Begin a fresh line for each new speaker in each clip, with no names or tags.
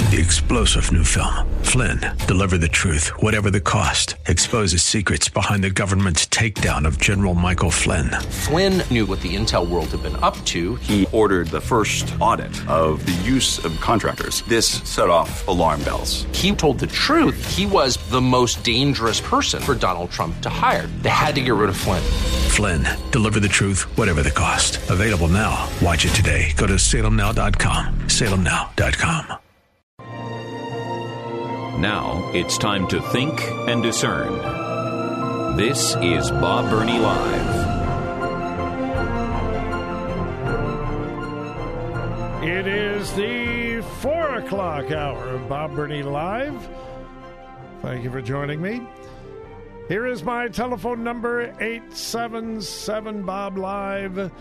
The explosive new film, Flynn, deliver the truth, whatever the cost, exposes secrets behind the government's takedown of General Michael Flynn.
Flynn knew what the intel world had been up to.
He ordered the first audit of the use of contractors. This set off alarm bells.
He told the truth. He was the most dangerous person for Donald Trump to hire. They had to get rid of Flynn.
Flynn, deliver the truth, whatever the cost. Available now. Watch it today. Go to salemnow.com. salemnow.com.
Now it's time to think and discern. This is Bob Burney Live.
It is the 4 o'clock hour of Bob Burney Live. Thank you for joining me. Here is my telephone number, 877-BOB-LIVE,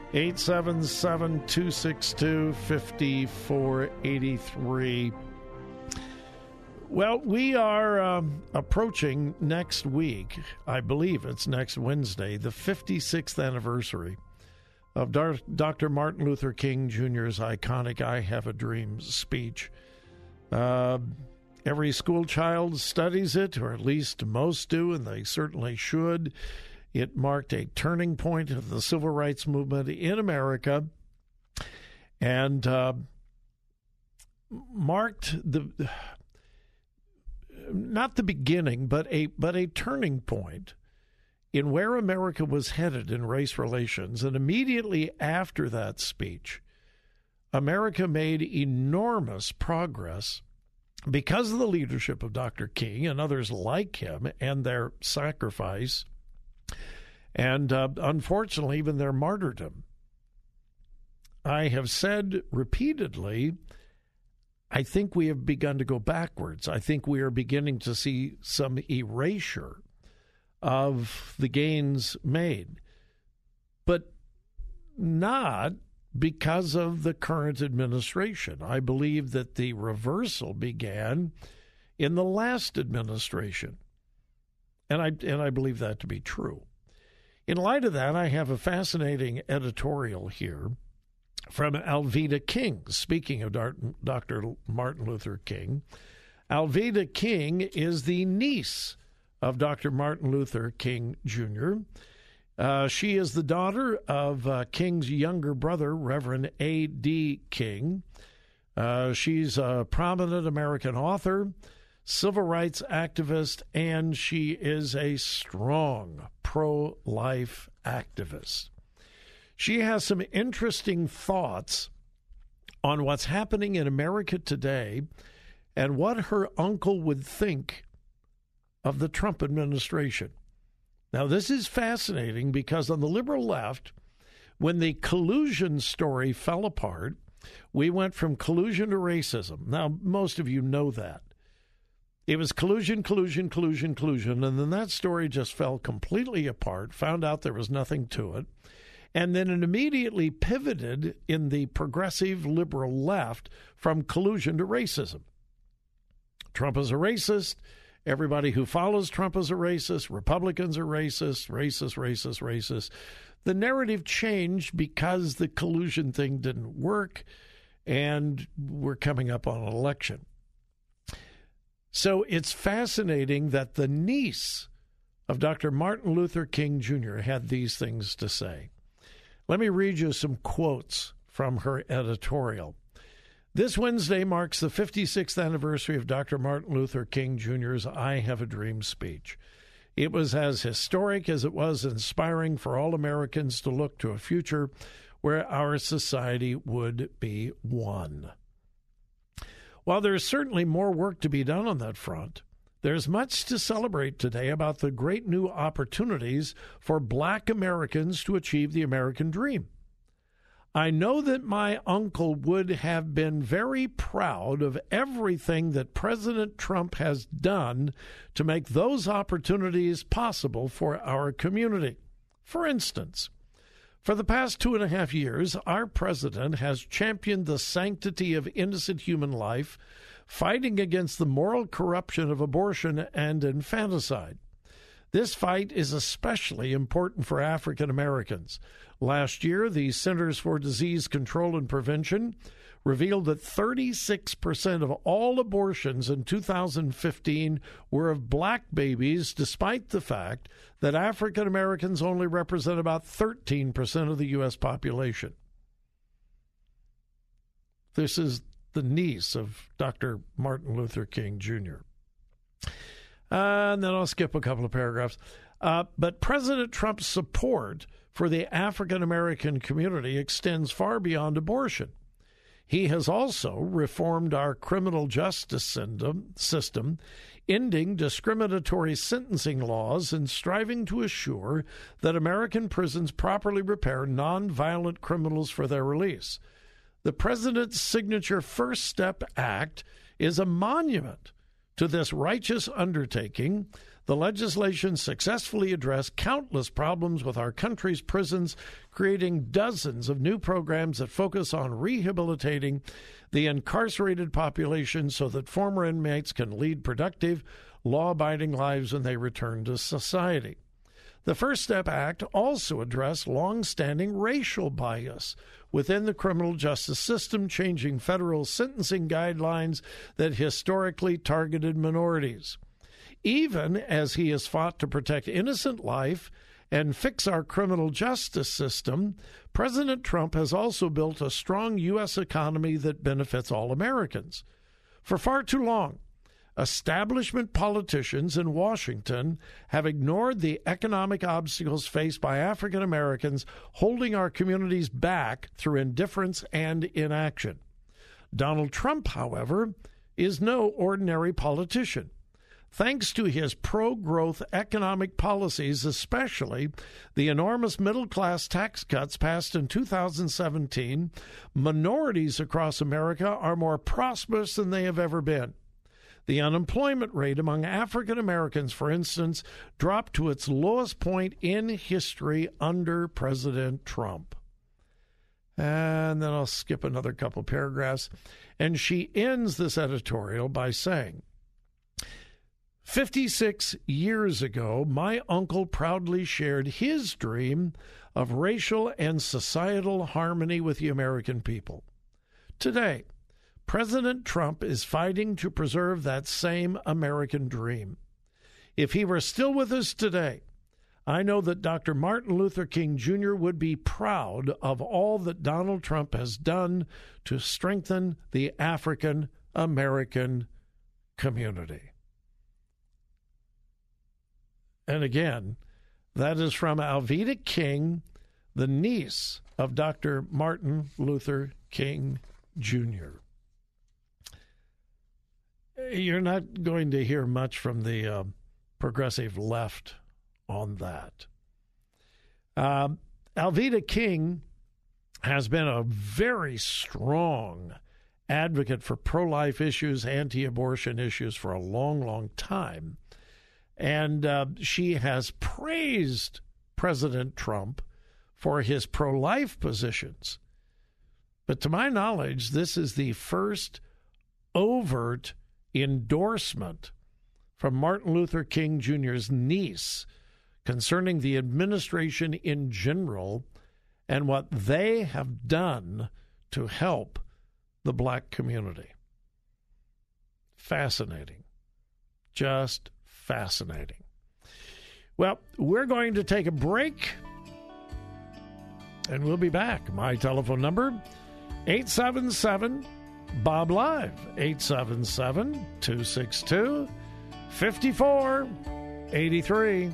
877-262-5483. Well, we are approaching next week, I believe it's next Wednesday, the 56th anniversary of Dr. Martin Luther King Jr.'s iconic I Have a Dream speech. Every school child studies it, or at least most do, and they certainly should. It marked a turning point of the civil rights movement in America and marked not the beginning, but a turning point in where America was headed in race relations. And immediately after that speech, America made enormous progress because of the leadership of Dr. King and others like him and their sacrifice and, unfortunately, even their martyrdom. I have said repeatedly, I think we have begun to go backwards. I think we are beginning to see some erasure of the gains made, but not because of the current administration. I believe that the reversal began in the last administration, and I believe that to be true. In light of that, I have a fascinating editorial here from Alveda King. Speaking of Dr. Martin Luther King, Alveda King is the niece of Dr. Martin Luther King Jr. She is the daughter of King's younger brother, Reverend A.D. King. She's a prominent American author, civil rights activist, and she is a strong pro-life activist. She has some interesting thoughts on what's happening in America today and what her uncle would think of the Trump administration. Now, this is fascinating because on the liberal left, when the collusion story fell apart, we went from collusion to racism. Now, most of you know that. It was collusion, and then that story just fell completely apart, found out there was nothing to it. And then it immediately pivoted in the progressive liberal left from collusion to racism. Trump is a racist. Everybody who follows Trump is a racist. Republicans are racist. The narrative changed because the collusion thing didn't work, and we're coming up on an election. So it's fascinating that the niece of Dr. Martin Luther King Jr. had these things to say. Let me read you some quotes from her editorial. This Wednesday marks the 56th anniversary of Dr. Martin Luther King Jr.'s I Have a Dream speech. It was as historic as it was inspiring for all Americans to look to a future where our society would be one. While there is certainly more work to be done on that front, there's much to celebrate today about the great new opportunities for Black Americans to achieve the American dream. I know that my uncle would have been very proud of everything that President Trump has done to make those opportunities possible for our community. For instance, for the past 2.5 years, our president has championed the sanctity of innocent human life, fighting against the moral corruption of abortion and infanticide. This fight is especially important for African Americans. Last year, the Centers for Disease Control and Prevention revealed that 36% of all abortions in 2015 were of black babies, despite the fact that African Americans only represent about 13% of the U.S. population. This is the niece of Dr. Martin Luther King Jr. And then I'll skip a couple of paragraphs. But President Trump's support for the African American community extends far beyond abortion. He has also reformed our criminal justice system, ending discriminatory sentencing laws and striving to assure that American prisons properly prepare nonviolent criminals for their release. The president's signature First Step Act is a monument to this righteous undertaking. The legislation successfully addressed countless problems with our country's prisons, creating dozens of new programs that focus on rehabilitating the incarcerated population so that former inmates can lead productive, law-abiding lives when they return to society. The First Step Act also addressed long-standing racial bias within the criminal justice system, changing federal sentencing guidelines that historically targeted minorities. Even as he has fought to protect innocent life and fix our criminal justice system, President Trump has also built a strong U.S. economy that benefits all Americans. For far too long, establishment politicians in Washington have ignored the economic obstacles faced by African Americans, holding our communities back through indifference and inaction. Donald Trump, however, is no ordinary politician. Thanks to his pro-growth economic policies, especially the enormous middle-class tax cuts passed in 2017, minorities across America are more prosperous than they have ever been. The unemployment rate among African Americans, for instance, dropped to its lowest point in history under President Trump. And then I'll skip another couple paragraphs. And she ends this editorial by saying, 56 years ago, my uncle proudly shared his dream of racial and societal harmony with the American people. Today, President Trump is fighting to preserve that same American dream. If he were still with us today, I know that Dr. Martin Luther King Jr. would be proud of all that Donald Trump has done to strengthen the African American community. And again, that is from Alveda King, the niece of Dr. Martin Luther King Jr. You're not going to hear much from the progressive left on that. Alveda King has been a very strong advocate for pro-life issues, anti-abortion issues for a long, long time. And she has praised President Trump for his pro-life positions. But to my knowledge, this is the first overt endorsement from Martin Luther King Jr.'s niece concerning the administration in general and what they have done to help the black community. Fascinating. Just fascinating. Well, we're going to take a break, and we'll be back. My telephone number, 877-BOB-LIVE, 877-262-5483.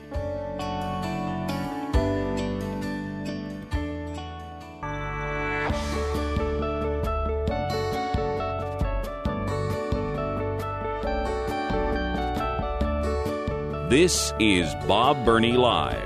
This is Bob Burney Live.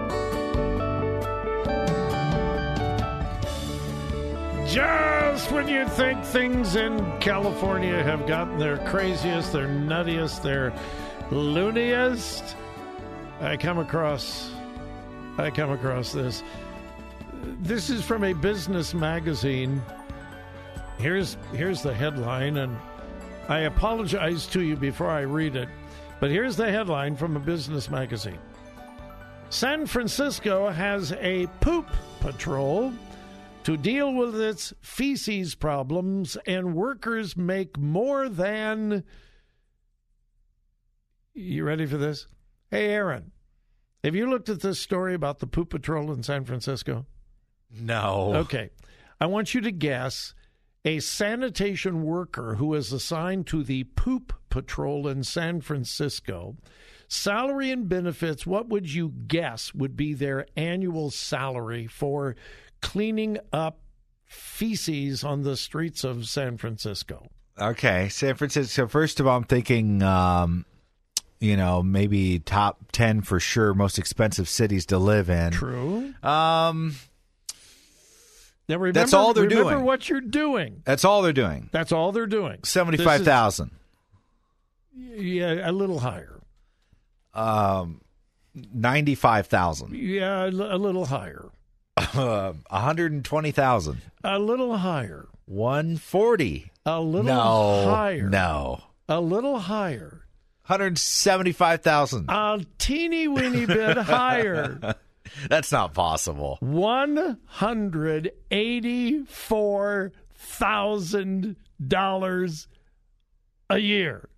Just when you think things in California have gotten their craziest, their nuttiest, their looniest, I come across this. This is from a business magazine. Here's the headline, and I apologize to you before I read it. But here's the headline from a business magazine. San Francisco has a poop patrol to deal with its feces problems, and workers make more than... You ready for this? Hey, Aaron, have you looked at this story about the poop patrol in San Francisco?
No.
Okay. I want you to guess a sanitation worker who is assigned to the poop patrol in San Francisco. Salary and benefits, what would you guess would be their annual salary for cleaning up feces on the streets of San Francisco?
Okay, San Francisco. First of all, I'm thinking, maybe top 10 for sure, most expensive cities to live in.
True. Now remember,
that's all they're doing.
Remember what you're doing.
That's all they're doing.
That's all they're doing.
75,000.
Yeah, a little higher.
95,000.
Yeah, a little higher.
120,000.
A little higher.
140.
A little higher.
No.
A little higher.
175,000.
A teeny weeny bit higher.
That's not possible.
$184,000 a year.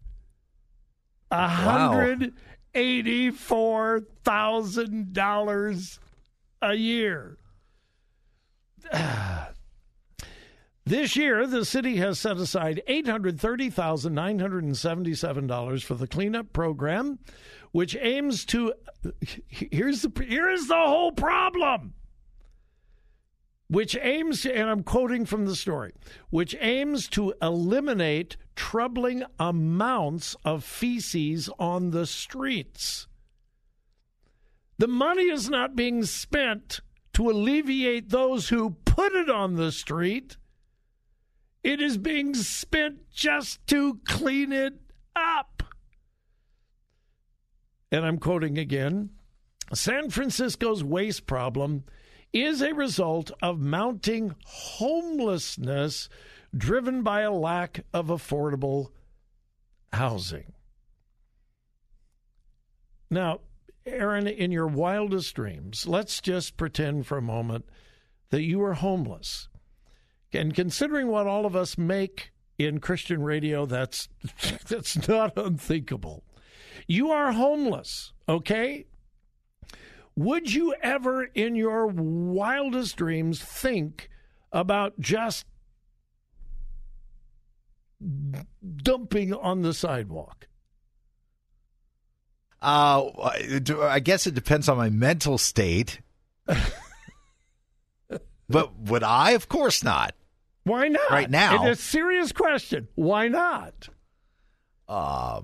$184,000 a year. This year, the city has set aside $830,977 for the cleanup program, which aims to... Here's the whole problem. Which aims to, and I'm quoting from the story, which aims to eliminate troubling amounts of feces on the streets. The money is not being spent to alleviate those who put it on the street. It is being spent just to clean it up. And I'm quoting again, San Francisco's waste problem is a result of mounting homelessness driven by a lack of affordable housing. Now, Aaron, in your wildest dreams, let's just pretend for a moment that you are homeless. And considering what all of us make in Christian radio, that's not unthinkable. You are homeless, okay? Would you ever in your wildest dreams think about just dumping on the sidewalk?
I guess it depends on my mental state. But would I? Of course not.
Why not?
Right now.
It's a serious question. Why not?
Well,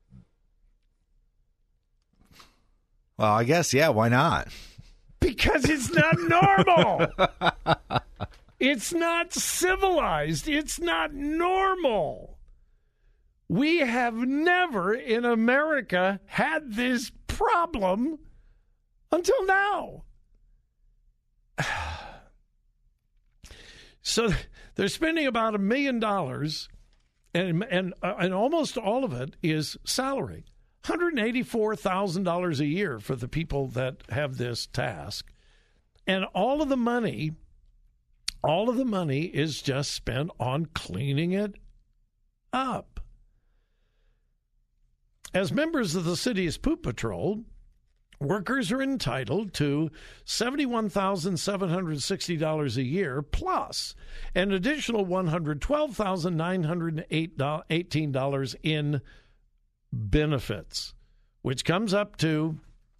I guess, yeah, why not?
Because it's not normal. It's not civilized. It's not normal. We have never in America had this problem until now. So they're spending about $1 million, and almost all of it is salary. $184,000 a year for the people that have this task. And all of the money is just spent on cleaning it up. As members of the city's poop patrol, workers are entitled to $71,760 a year plus an additional $112,918 in benefits, which comes up to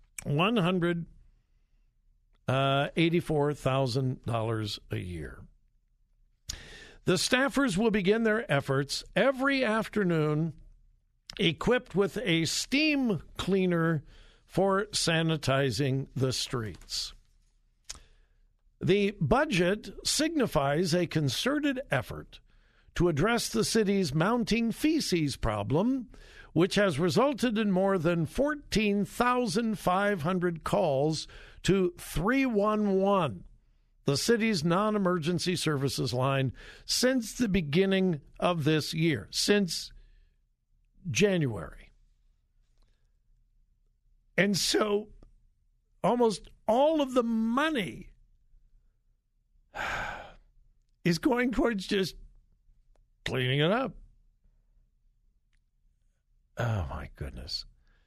$184,000 a year. The staffers will begin their efforts every afternoon equipped with a steam cleaner for sanitizing the streets. The budget signifies a concerted effort to address the city's mounting feces problem, which has resulted in more than 14,500 calls to 311, the city's non-emergency services line, since the beginning of this year, since January. And so almost all of the money is going towards just cleaning it up. Oh, my goodness.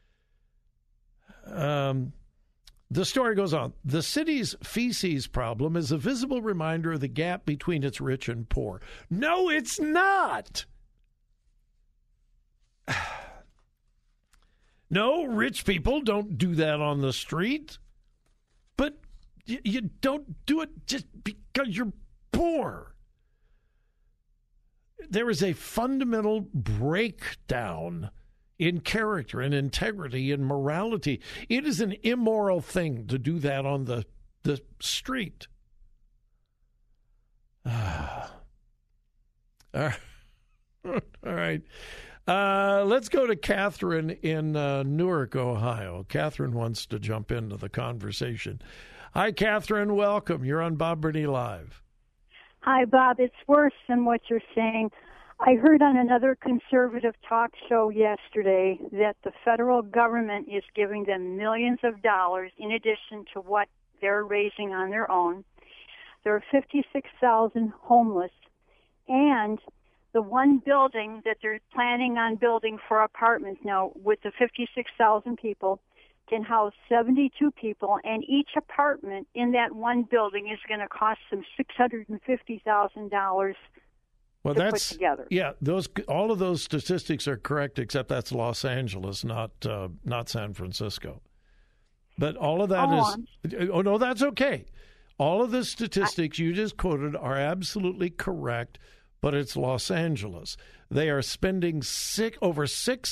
The story goes on. The city's feces problem is a visible reminder of the gap between its rich and poor. No, it's not. No, rich people don't do that on the street. But you don't do it just because you're poor. There is a fundamental breakdown in character and integrity and morality. It is an immoral thing to do that on the street. All right. Let's go to Catherine in Newark, Ohio. Catherine wants to jump into the conversation. Hi, Catherine. Welcome. You're on Bob Burney Live.
Hi, Bob. It's worse than what you're saying. I heard on another conservative talk show yesterday that the federal government is giving them millions of dollars in addition to what they're raising on their own. There are 56,000 homeless, and the one building that they're planning on building for apartments now with the 56,000 people can house 72 people, and each apartment in that one building is going to cost them $650,000
well,
to
that's,
put together.
Yeah, all of those statistics are correct, except that's Los Angeles, not San Francisco. But all of that is... Oh, no, that's okay. All of the statistics you just quoted are absolutely correct, but it's Los Angeles. They are spending over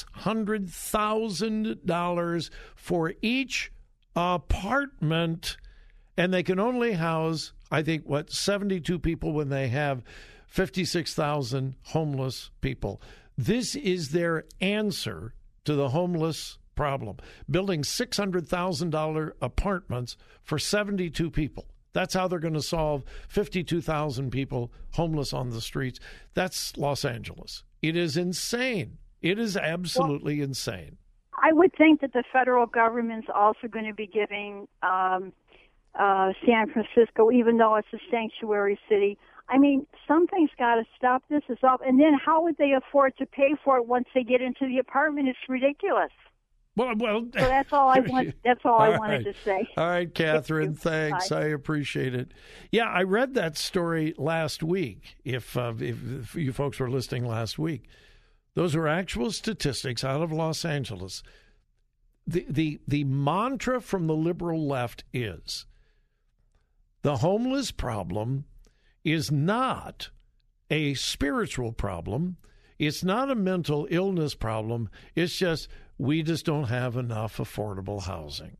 $600,000 for each apartment, and they can only house, I think, 72 people when they have 56,000 homeless people. This is their answer to the homeless problem, building $600,000 apartments for 72 people. That's how they're going to solve 52,000 people homeless on the streets. That's Los Angeles. It is insane. It is absolutely insane.
I would think that the federal government's also going to be giving San Francisco, even though it's a sanctuary city. I mean, something's got to stop this. And then how would they afford to pay for it once they get into the apartment? It's ridiculous.
Well,
so that's all I want. That's all I wanted to say.
All right, Catherine. Thanks. Bye. I appreciate it. Yeah, I read that story last week. If you folks were listening last week, those are actual statistics out of Los Angeles. The mantra from the liberal left is the homeless problem is not a spiritual problem. It's not a mental illness problem. It's just we just don't have enough affordable housing.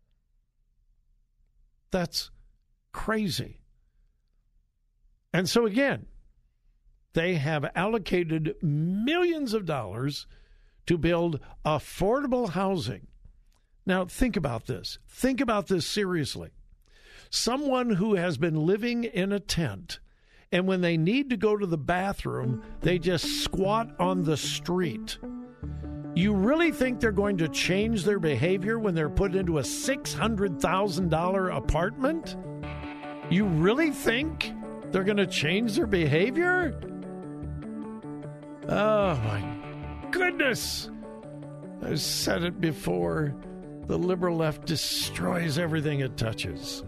That's crazy. And so again, they have allocated millions of dollars to build affordable housing. Now, think about this. Think about this seriously. Someone who has been living in a tent, and when they need to go to the bathroom, they just squat on the street. You really think they're going to change their behavior when they're put into a $600,000 apartment? You really think they're going to change their behavior? Oh, my goodness. I've said it before. The liberal left destroys everything it touches.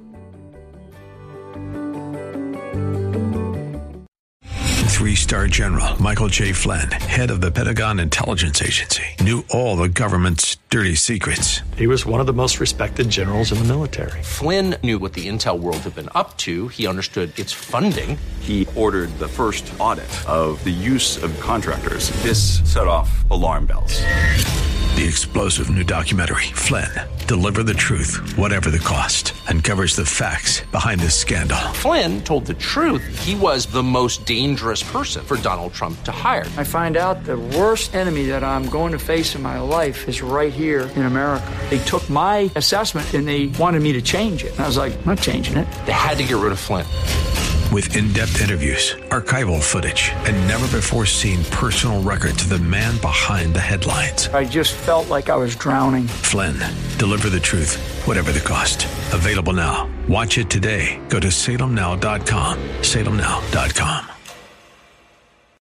Three-star General Michael J. Flynn, head of the Pentagon Intelligence Agency, knew all the government's dirty secrets.
He was one of the most respected generals in the military.
Flynn knew what the intel world had been up to. He understood its funding.
He ordered the first audit of the use of contractors. This set off alarm bells.
The explosive new documentary, Flynn, Deliver the Truth, Whatever the Cost, uncovers the facts behind this scandal.
Flynn told the truth. He was the most dangerous person for Donald Trump to hire.
I find out the worst enemy that I'm going to face in my life is right here in America. They took my assessment and they wanted me to change it. And I was like, I'm not changing it.
They had to get rid of Flynn.
with in-depth interviews, archival footage, and never-before-seen personal records of the man behind the headlines.
I just felt like I was drowning.
Flynn, deliver the truth, whatever the cost. Available now. Watch it today. Go to salemnow.com. salemnow.com.